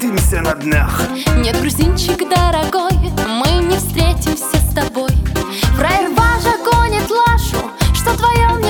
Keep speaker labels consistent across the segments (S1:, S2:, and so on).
S1: встретимся на днях.
S2: Нет, грузинчик дорогой, мы не встретимся с тобой. Фраер Важа гонит Лашу, что твое мне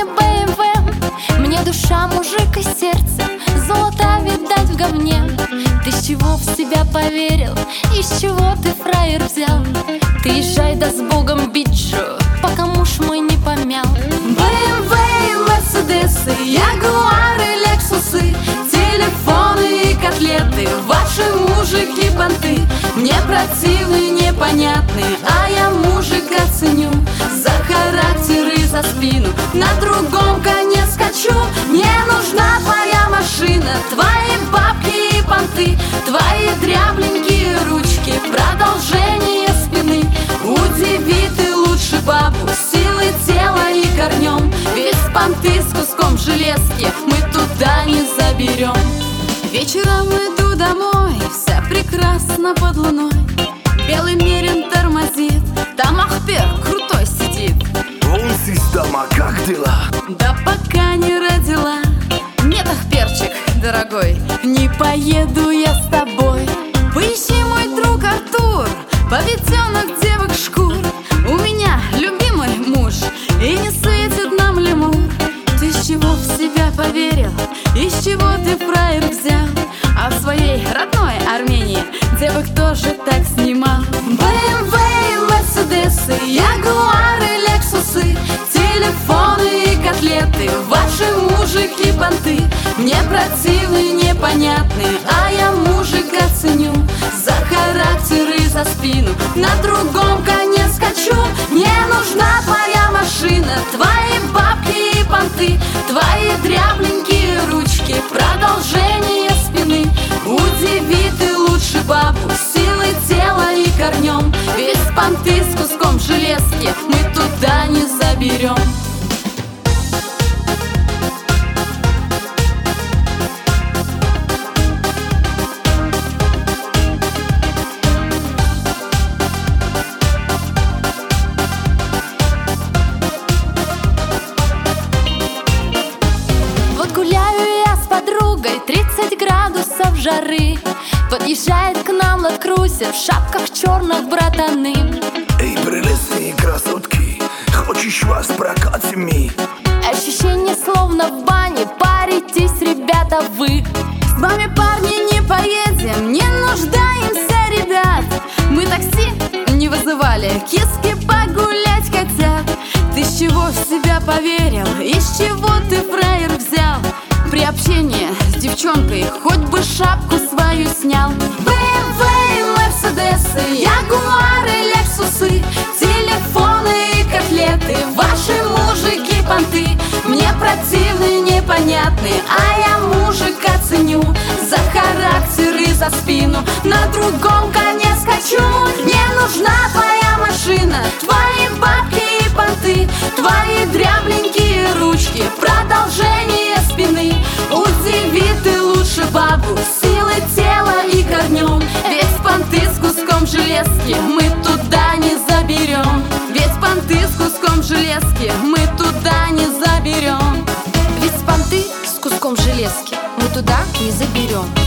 S2: БМВ. Мне душа мужик и сердце, золото видать в говне. Ты с чего в себя поверил, из чего ты фраер взял? Ты езжай да с Богом, биджо, пока муж мой не помял. БМВ и Мерседесы, Ягуары, Лексусы, телефоны и котлеты, ваши мужики понты мне противны, непонятны, а я мужика ценю за характер и за спину. На другом коне скачу, мне нужна твоя машина, твои бабки и понты, твои дрябленькие ручки, продолжение спины. Удиви ты лучше бабу силой тела и корнем, ведь понты с куском железки мы туда не заберем. Вечером иду домой, вся прекрасна под луной. Белый мерин тормозит, там Ахпер крутой сидит.
S1: Вон, система, как дела?
S2: Да пока не родила. Нет, Ахперчик, дорогой, не поеду я с тобой. Поищи, мой друг Артур, поведенок девок шкур. У меня любимый муж, и не светит нам лемур. Ты с чего в себя поверил, из чего ты фраер взял? А в своей родной Армении девок тоже так снимал. БМВ и Мерседесы, Ягуары, Лексусы, телефоны и котлеты, ваши мужики понты мне противны, непонятны, а я мужика ценю за характер и за спину. На другом коне скачу, мне нужна твоя машина, твои бабки и понты, твои дрябленькие ручки, продолжение спины. Удиви ты лучше бабу силой тела и корнем, ведь понты с куском железки мы туда не заберем. Гуляю я с подругой, 30 градусов жары. Подъезжает к нам ладкрузер, в шапках черных братаны.
S1: Эй, прелестные красотки, хочешь вас прокатим ми?
S2: Ощущение словно в бане, паритесь, ребята, вы. С вами, парни, не поедем, не нуждаемся, ребят. Мы такси не вызывали, киски погулять хотят. Ты с чего в себя поверил, из чего ты фраер взял? При общении с девчонкой хоть бы шапку свою снял. БМВ и Мерседесы, Ягуары, Лексусы, телефоны и котлеты, ваши мужики понты мне противны, непонятны, а я мужика ценю за характер и за спину. На другом коне скачу, мне нужна твоя машина, твои бабки и понты, твои дрябленькие ручки, продолжение спины. Удиви ты лучше бабу силой тела и корнем, ведь понты с куском железки мы туда не заберем. Ведь понты с куском железки мы туда не заберем. Ведь понты с куском железки мы туда не заберем.